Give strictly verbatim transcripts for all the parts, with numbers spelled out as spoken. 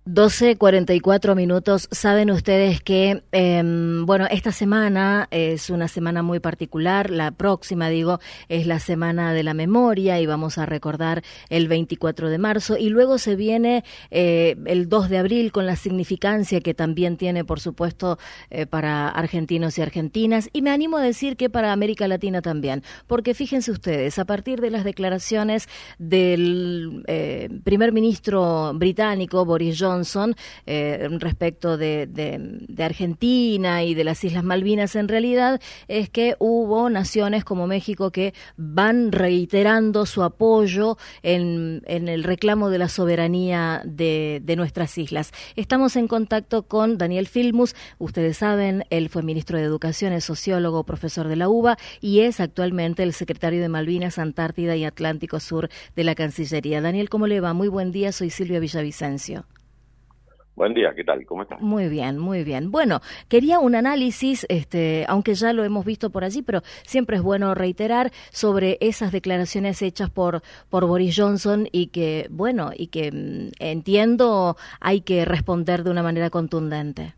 doce cuarenta y cuatro minutos. Saben ustedes que, eh, bueno, esta semana es una semana muy particular. La próxima, digo, es la Semana de la Memoria y vamos a recordar el veinticuatro de marzo. Y luego se viene eh, el dos de abril con la significancia que también tiene, por supuesto, eh, para argentinos y argentinas. Y me animo a decir que para América Latina también. Porque fíjense ustedes, a partir de las declaraciones del eh, primer ministro británico, Boris Johnson, Johnson, eh, respecto de, de, de Argentina y de las Islas Malvinas, en realidad es que hubo naciones como México que van reiterando su apoyo en, en el reclamo de la soberanía de, de nuestras islas. Estamos en contacto con Daniel Filmus. Ustedes saben, él fue ministro de Educación, es sociólogo, profesor de la UBA y es actualmente el secretario de Malvinas, Antártida y Atlántico Sur de la Cancillería. Daniel, ¿cómo le va? Muy buen día, soy Silvia Villavicencio. Buen día, ¿qué tal? ¿Cómo estás? Muy bien, muy bien. Bueno, quería un análisis, este, aunque ya lo hemos visto por allí, pero siempre es bueno reiterar sobre esas declaraciones hechas por por Boris Johnson y que, bueno, y que mm, entiendo hay que responder de una manera contundente.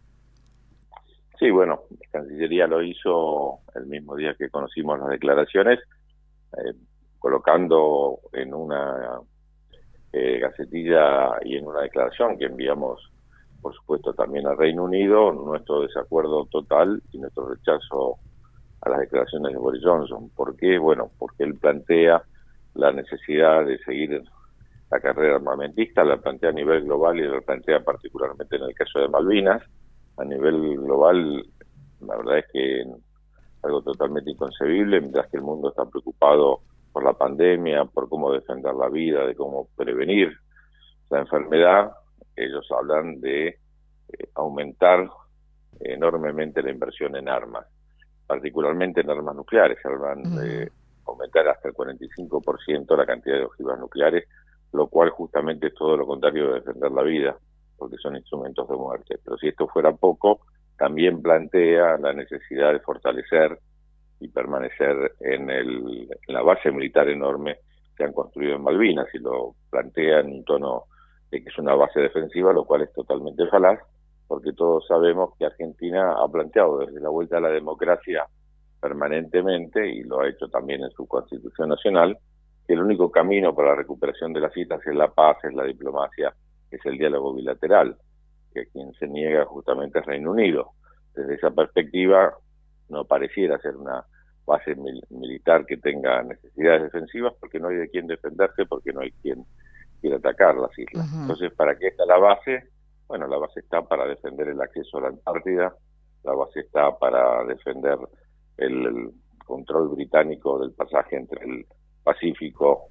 Sí, bueno, la Cancillería lo hizo el mismo día que conocimos las declaraciones, eh, colocando en una eh, gacetilla y en una declaración que enviamos, por supuesto, también al Reino Unido, nuestro desacuerdo total y nuestro rechazo a las declaraciones de Boris Johnson. ¿Por qué? Bueno, porque él plantea la necesidad de seguir la carrera armamentista, la plantea a nivel global y la plantea particularmente en el caso de Malvinas. A nivel global, la verdad es que es algo totalmente inconcebible, mientras que el mundo está preocupado por la pandemia, por cómo defender la vida, de cómo prevenir la enfermedad. Ellos hablan de eh, aumentar enormemente la inversión en armas, particularmente en armas nucleares. Hablan uh-huh. de aumentar hasta el cuarenta y cinco por ciento la cantidad de ojivas nucleares, lo cual justamente es todo lo contrario de defender la vida, porque son instrumentos de muerte. Pero si esto fuera poco, también plantea la necesidad de fortalecer y permanecer en, el, en la base militar enorme que han construido en Malvinas, y lo plantea en un tono de que es una base defensiva, lo cual es totalmente falaz, porque todos sabemos que Argentina ha planteado desde la vuelta a la democracia permanentemente, y lo ha hecho también en su Constitución Nacional, que el único camino para la recuperación de las islas es la paz, es la diplomacia, es el diálogo bilateral, que quien se niega justamente es Reino Unido. Desde esa perspectiva, no pareciera ser una base mil- militar que tenga necesidades defensivas, porque no hay de quién defenderse, porque no hay quien quiere atacar las islas. Uh-huh. Entonces, ¿para qué está la base? Bueno, la base está para defender el acceso a la Antártida, la base está para defender el, el control británico del pasaje entre el Pacífico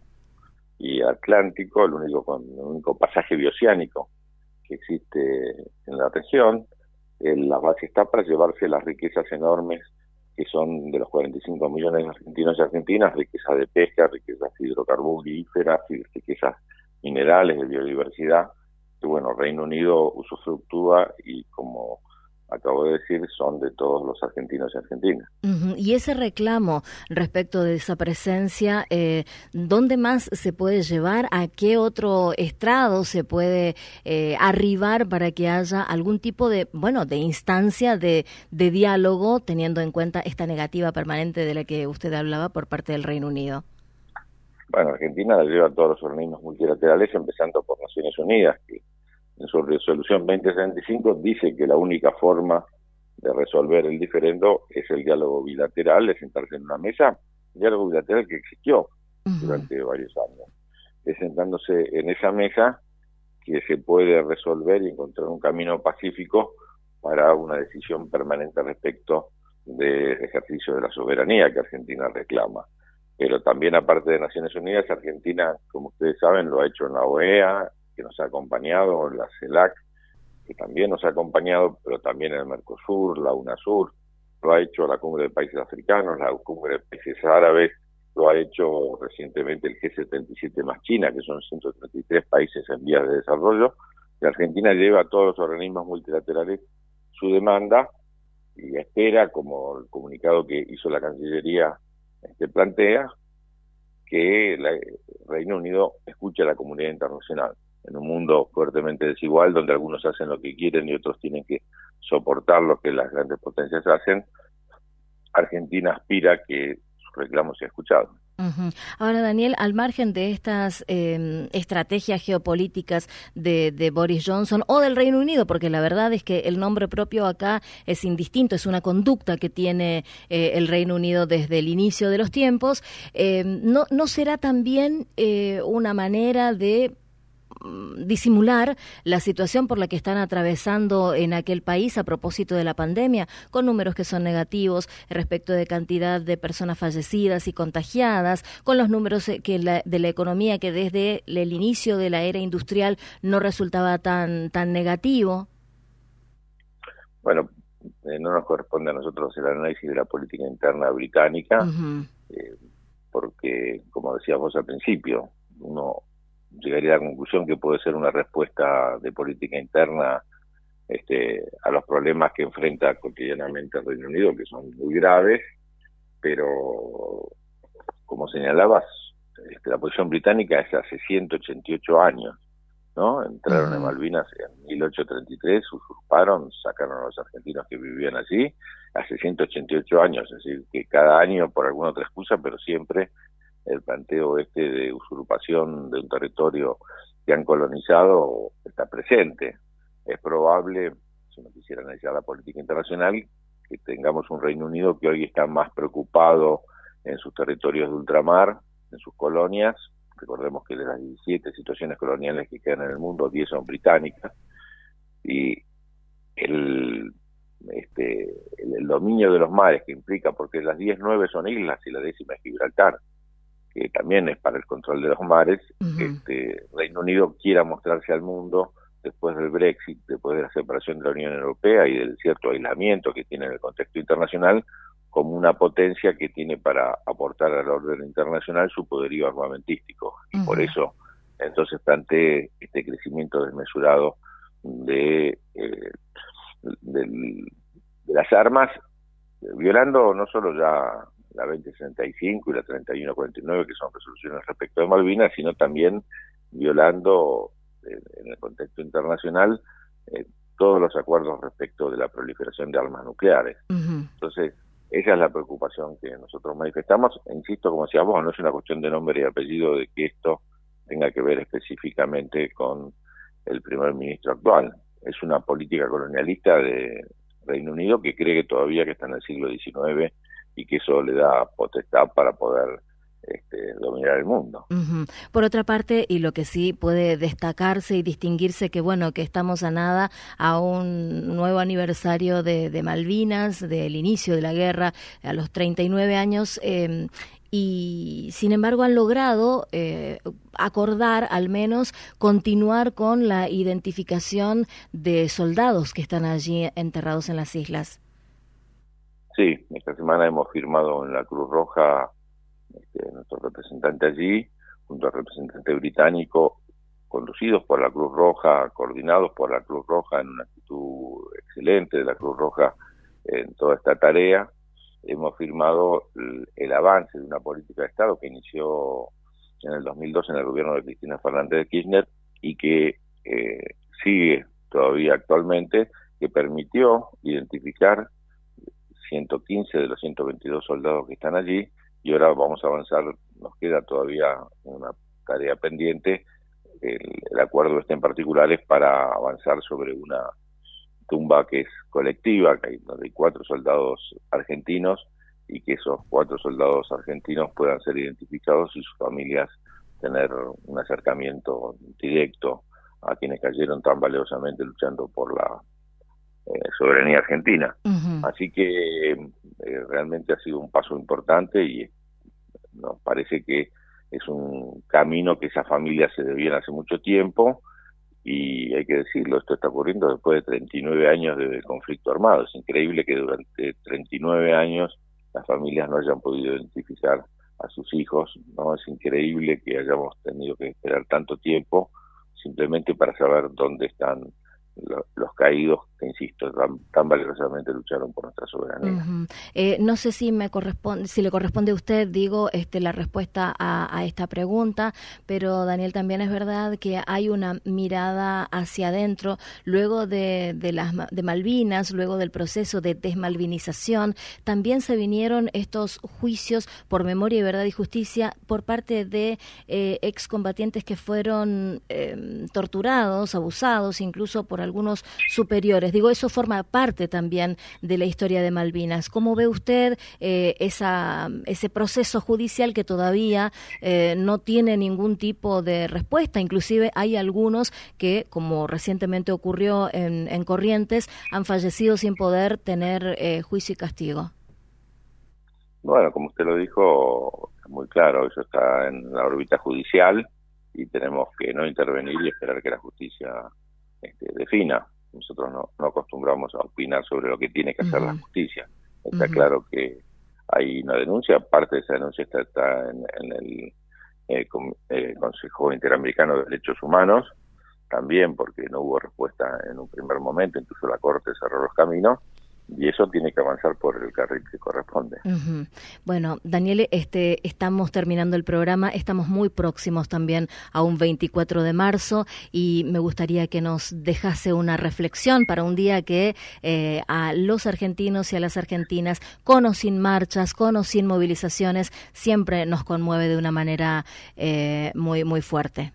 y Atlántico, el único, el único pasaje bioceánico que existe en la región. La base está para llevarse las riquezas enormes que son de los cuarenta y cinco millones de argentinos y argentinas, riquezas de pesca, riquezas hidrocarburíferas, riquezas minerales, de biodiversidad, que bueno, Reino Unido usufructúa y, como acabo de decir, son de todos los argentinos y argentinas. Uh-huh. Y ese reclamo respecto de esa presencia, eh, ¿dónde más se puede llevar? ¿A qué otro estrado se puede eh, arribar para que haya algún tipo de, bueno, de instancia de, de diálogo, teniendo en cuenta esta negativa permanente de la que usted hablaba por parte del Reino Unido? Bueno, Argentina la lleva a todos los organismos multilaterales, empezando por Naciones Unidas, que en su resolución veinte setenta y cinco dice que la única forma de resolver el diferendo es el diálogo bilateral, es sentarse en una mesa, diálogo bilateral que existió uh-huh. durante varios años. Es sentándose en esa mesa que se puede resolver y encontrar un camino pacífico para una decisión permanente respecto del ejercicio de la soberanía que Argentina reclama. Pero también, aparte de Naciones Unidas, Argentina, como ustedes saben, lo ha hecho en la O E A, que nos ha acompañado, en la CELAC, que también nos ha acompañado, pero también en el Mercosur, la UNASUR, lo ha hecho la Cumbre de Países Africanos, la Cumbre de Países Árabes, lo ha hecho recientemente el G setenta y siete más China, que son ciento treinta y tres países en vías de desarrollo, y Argentina lleva a todos los organismos multilaterales su demanda y espera, como el comunicado que hizo la Cancillería este, plantea, que el Reino Unido escuche a la comunidad internacional. en un mundo fuertemente desigual, donde algunos hacen lo que quieren y otros tienen que soportar lo que las grandes potencias hacen, Argentina aspira a que sus reclamos sean escuchados. Uh-huh. Ahora, Daniel, al margen de estas eh, estrategias geopolíticas de, de Boris Johnson o del Reino Unido, porque la verdad es que el nombre propio acá es indistinto, es una conducta que tiene eh, el Reino Unido desde el inicio de los tiempos, eh, ¿no, no será también eh, una manera de disimular la situación por la que están atravesando en aquel país a propósito de la pandemia, con números que son negativos respecto de cantidad de personas fallecidas y contagiadas, con los números que la, de la economía que desde el inicio de la era industrial no resultaba tan, tan negativo? Bueno, eh, no nos corresponde a nosotros el análisis de la política interna británica, uh-huh. eh, porque, como decías vos al principio, uno llegaría a la conclusión que puede ser una respuesta de política interna este, a los problemas que enfrenta cotidianamente el Reino Unido, que son muy graves, pero como señalabas, este, la posición británica es hace ciento ochenta y ocho años, ¿no? Entraron uh-huh. en Malvinas en mil ochocientos treinta y tres, usurparon, sacaron a los argentinos que vivían allí, hace ciento ochenta y ocho años, es decir, que cada año por alguna otra excusa, pero siempre el planteo este de usurpación de un territorio que han colonizado está presente. Es probable, si no quisiera analizar la política internacional, que tengamos un Reino Unido que hoy está más preocupado en sus territorios de ultramar, en sus colonias. Recordemos que de las diecisiete situaciones coloniales que quedan en el mundo, diez son británicas, y el, este, el, el dominio de los mares que implica, porque las diez, nueve son islas y la décima es Gibraltar, que también es para el control de los mares. Uh-huh. este, Reino Unido quiera mostrarse al mundo después del Brexit, después de la separación de la Unión Europea y del cierto aislamiento que tiene en el contexto internacional, como una potencia que tiene para aportar al orden internacional su poderío armamentístico. Uh-huh. Y por eso entonces planteé este crecimiento desmesurado de, eh, de, de las armas, violando no solo ya la veinte sesenta y cinco y la treinta y uno cuarenta y nueve, que son resoluciones respecto de Malvinas, sino también violando eh, en el contexto internacional eh, todos los acuerdos respecto de la proliferación de armas nucleares. Uh-huh. Entonces, esa es la preocupación que nosotros manifestamos. E insisto, como decías vos, no es una cuestión de nombre y apellido de que esto tenga que ver específicamente con el primer ministro actual. Es una política colonialista de Reino Unido que cree que todavía que está en el siglo diecinueve y que eso le da potestad para poder este, dominar el mundo. Uh-huh. Por otra parte, y lo que sí puede destacarse y distinguirse, que bueno, que estamos a nada a un nuevo aniversario de, de Malvinas, del inicio de la guerra, a los treinta y nueve años, eh, y sin embargo han logrado eh, acordar, al menos, continuar con la identificación de soldados que están allí enterrados en las islas. Sí, esta semana hemos firmado en la Cruz Roja, este, nuestro representante allí, junto al representante británico, conducidos por la Cruz Roja, coordinados por la Cruz Roja en una actitud excelente de la Cruz Roja en toda esta tarea. Hemos firmado el, el avance de una política de Estado que inició en el dos mil dos en el gobierno de Cristina Fernández de Kirchner y que eh, sigue todavía actualmente, que permitió identificar ciento quince de los ciento veintidós soldados que están allí, y ahora vamos a avanzar. Nos queda todavía una tarea pendiente. El, el acuerdo este en particular es para avanzar sobre una tumba que es colectiva, que hay, donde hay cuatro soldados argentinos, y que esos cuatro soldados argentinos puedan ser identificados y sus familias tener un acercamiento directo a quienes cayeron tan valiosamente luchando por la Eh, soberanía argentina. Uh-huh. Así que eh, realmente ha sido un paso importante y nos parece que es un camino que esas familias se debían hace mucho tiempo, y hay que decirlo, esto está ocurriendo después de treinta y nueve años de conflicto armado. Es increíble que durante treinta y nueve años las familias no hayan podido identificar a sus hijos, ¿no? Es increíble que hayamos tenido que esperar tanto tiempo simplemente para saber dónde están los caídos que insisto, tan, tan valiosamente lucharon por nuestra soberanía. Uh-huh. Eh, no sé si me corresponde, si le corresponde a usted, digo, este, la respuesta a, a esta pregunta, pero Daniel, también es verdad que hay una mirada hacia adentro, luego de, de las de Malvinas, luego del proceso de desmalvinización, también se vinieron estos juicios por memoria y verdad y justicia por parte de eh, excombatientes que fueron eh, torturados, abusados, incluso por algunos superiores. Digo, eso forma parte también de la historia de Malvinas. ¿Cómo ve usted eh, esa, ese proceso judicial que todavía eh, no tiene ningún tipo de respuesta? Inclusive hay algunos que, como recientemente ocurrió en, en Corrientes, han fallecido sin poder tener eh, juicio y castigo. Bueno, como usted lo dijo, es muy claro, eso está en la órbita judicial y tenemos que no intervenir y esperar que la justicia este, defina. Nosotros no, no acostumbramos a opinar sobre lo que tiene que hacer uh-huh. la justicia. Está uh-huh. claro que hay una denuncia, parte de esa denuncia está, está en, en el eh, con, eh, Consejo Interamericano de Derechos Humanos, también porque no hubo respuesta en un primer momento, incluso la Corte cerró los caminos, y eso tiene que avanzar por el carril que corresponde. Uh-huh. Bueno, Daniel, este, estamos terminando el programa, estamos muy próximos también a un veinticuatro de marzo y me gustaría que nos dejase una reflexión para un día que eh, a los argentinos y a las argentinas, con o sin marchas, con o sin movilizaciones, siempre nos conmueve de una manera eh, muy, muy fuerte.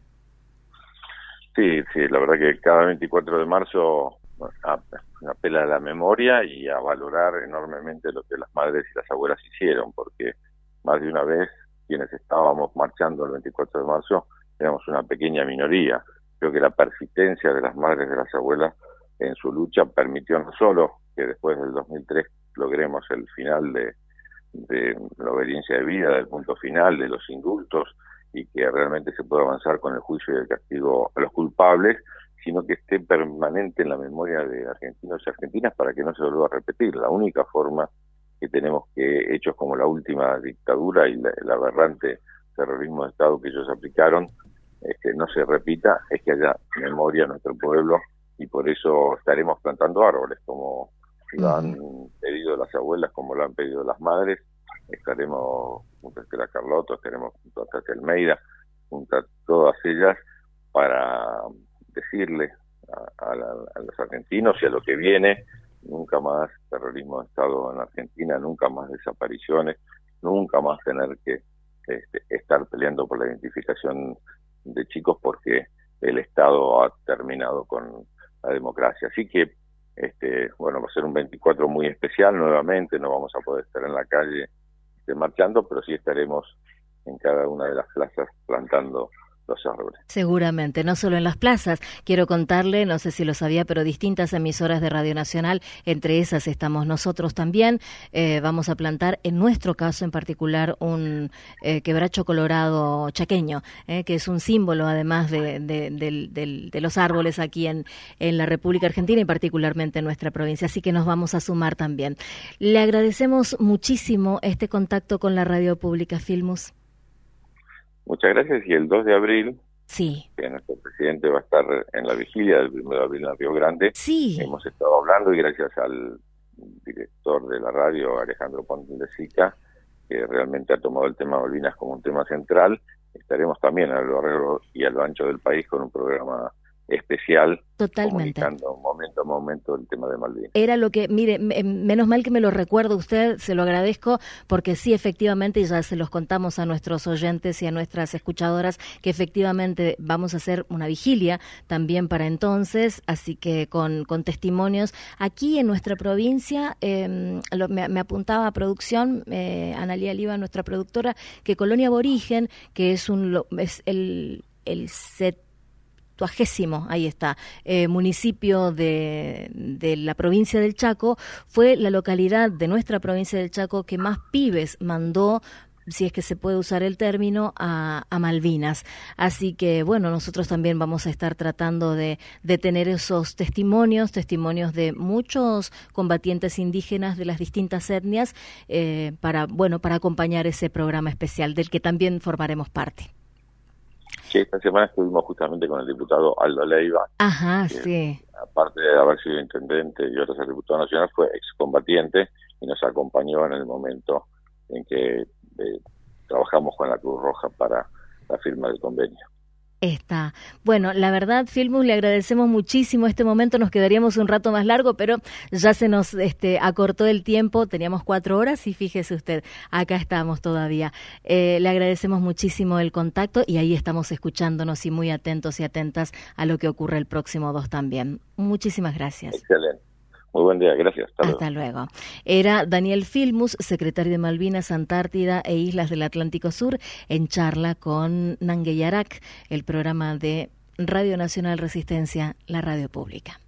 Sí, sí, la verdad que cada veinticuatro de marzo apela a la memoria y a valorar enormemente lo que las madres y las abuelas hicieron, porque más de una vez quienes estábamos marchando el veinticuatro de marzo éramos una pequeña minoría. Creo que la persistencia de las madres y de las abuelas en su lucha permitió no solo que después del dos mil tres logremos el final de, de la obediencia de vida, del punto final, de los indultos, y que realmente se pueda avanzar con el juicio y el castigo a los culpables, sino que esté permanente en la memoria de argentinos y argentinas para que no se vuelva a repetir. La única forma que tenemos que, hechos como la última dictadura y la, el aberrante terrorismo de Estado que ellos aplicaron, eh, que no se repita, es que haya memoria en nuestro pueblo, y por eso estaremos plantando árboles, como lo uh-huh. han pedido las abuelas, como lo han pedido las madres. Estaremos junto a Estela Carlotto, estaremos junto a Tati Almeida, junto a todas ellas, para decirle a, a, la, a los argentinos y a lo que viene: nunca más terrorismo de Estado en Argentina, nunca más desapariciones, nunca más tener que este, estar peleando por la identificación de chicos porque el Estado ha terminado con la democracia. Así que, este, bueno, va a ser un veinticuatro muy especial nuevamente, no vamos a poder estar en la calle este, marchando, pero sí estaremos en cada una de las plazas plantando los árboles. Seguramente, no solo en las plazas. Quiero contarle, no sé si lo sabía, pero distintas emisoras de Radio Nacional, entre esas estamos nosotros también. Eh, vamos a plantar, en nuestro caso en particular, un eh, quebracho colorado chaqueño, eh, que es un símbolo además de, de, de, de, de los árboles aquí en, en la República Argentina y particularmente en nuestra provincia. Así que nos vamos a sumar también. Le agradecemos muchísimo este contacto con la Radio Pública, Filmus. Muchas gracias, y el dos de abril, sí. que nuestro presidente va a estar en la vigilia del primero de abril en Río Grande, sí. hemos estado hablando, y gracias al director de la radio, Alejandro Ponte de Sica, que realmente ha tomado el tema Malvinas como un tema central, estaremos también a lo largo y a lo ancho del país con un programa especial, totalmente, comunicando momento a momento el tema de Malvinas. Era lo que, mire, menos mal que me lo recuerda usted, se lo agradezco, porque sí, efectivamente, y ya se los contamos a nuestros oyentes y a nuestras escuchadoras, que efectivamente vamos a hacer una vigilia también para entonces, así que con, con testimonios. Aquí en nuestra provincia, eh, lo, me, me apuntaba a producción, eh, Analía Liva, nuestra productora, que Colonia Aborigen, que es, un, es el, el set Tuagésimo, ahí está, eh, municipio de, de la provincia del Chaco, fue la localidad de nuestra provincia del Chaco que más pibes mandó, si es que se puede usar el término, a, a Malvinas. Así que, bueno, nosotros también vamos a estar tratando de, de tener esos testimonios, testimonios de muchos combatientes indígenas de las distintas etnias, eh, para, bueno, para acompañar ese programa especial del que también formaremos parte. Sí, esta semana estuvimos justamente con el diputado Aldo Leiva. Ajá, que, sí. aparte de haber sido intendente y otro ser diputado nacional, fue excombatiente y nos acompañó en el momento en que eh, trabajamos con la Cruz Roja para la firma del convenio. Está. Bueno, la verdad, Filmus, le agradecemos muchísimo este momento, nos quedaríamos un rato más largo, pero ya se nos este, acortó el tiempo, teníamos cuatro horas y fíjese usted, acá estamos todavía. Eh, le agradecemos muchísimo el contacto y ahí estamos escuchándonos y muy atentos y atentas a lo que ocurre el próximo dos también. Muchísimas gracias. Excelente. Muy buen día, gracias. Hasta, Hasta luego. luego. Era Daniel Filmus, secretario de Malvinas, Antártida e Islas del Atlántico Sur, en charla con Nangueyarak, el programa de Radio Nacional Resistencia, la radio pública.